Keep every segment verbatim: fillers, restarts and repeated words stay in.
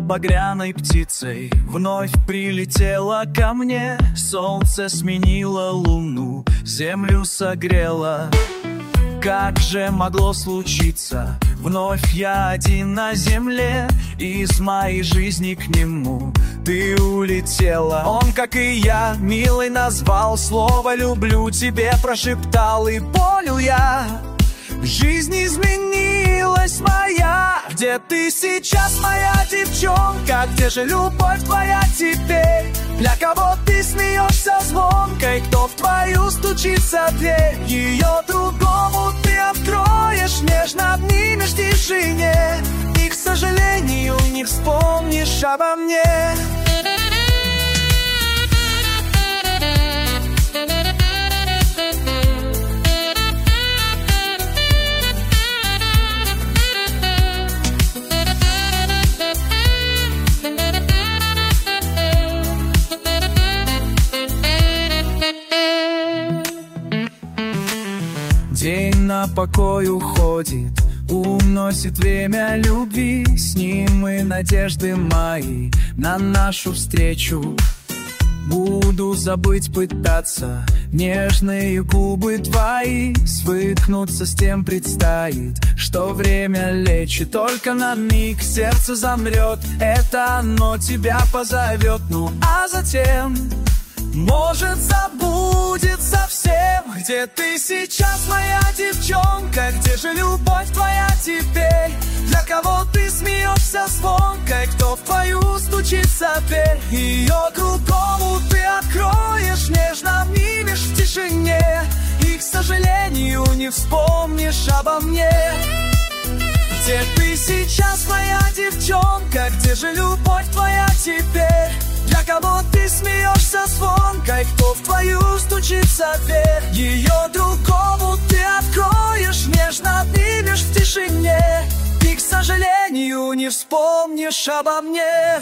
багряной птицей вновь прилетела ко мне. Солнце сменило луну, землю согрело. Как же могло случиться? Вновь я один на земле, из моей жизни к нему ты улетела. Он, как и я, милый назвал, слово «люблю» тебе прошептал, и понял я, жизнь изменилась моя. Где ты сейчас, моя девчонка? Где же любовь твоя теперь? Для кого ты смеешься звонко? И кто в твою стучится дверь? Ее другому ты откроешь, нежно обнимешь в тишине, и, к сожалению, не вспомнишь обо мне. День на покой уходит, уносит время любви, с ним и надежды мои на нашу встречу. Буду забыть пытаться, нежные губы твои, свыкнуться с тем предстоит, что время лечит. Только на миг сердце замрет, это оно тебя позовет. Ну а затем, может, забудет совсем. Где ты сейчас, моя девчонка? Где же любовь твоя теперь? Для кого ты смеешься звонко? И кто в твою стучится дверь? Ее другому ты откроешь, нежно обнимешь в тишине, и, к сожалению, не вспомнишь обо мне. Где ты сейчас, моя девчонка? Где же любовь твоя теперь? Для кого ты смеешься звонко? И кто в твою стучится дверь? Ее другому ты откроешь, нежно обнимешь в тишине, и, к сожалению, не вспомнишь обо мне.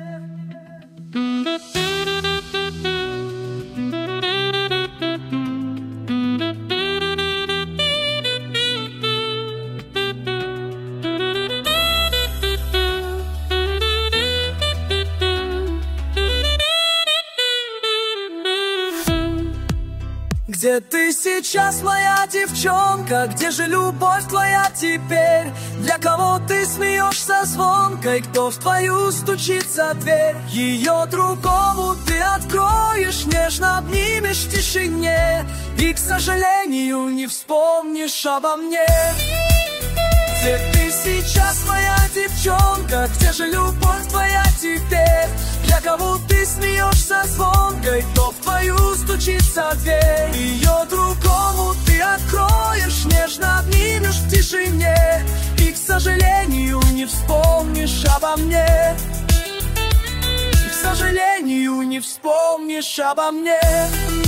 Где ты сейчас, моя девчонка? Где же любовь твоя теперь? Для кого ты смеешься звонко? И кто в твою стучится дверь? Ее другому ты откроешь, нежно обнимешь в тишине, и, к сожалению, не вспомнишь обо мне. Где ты сейчас, моя девчонка? Где же любовь твоя теперь? Для кого ты смеешься звонко? И кто в твою стучится дверь? Ее другому ты откроешь, нежно обнимешь в тишине, и, к сожалению, не вспомнишь обо мне. И, к сожалению, не вспомнишь обо мне.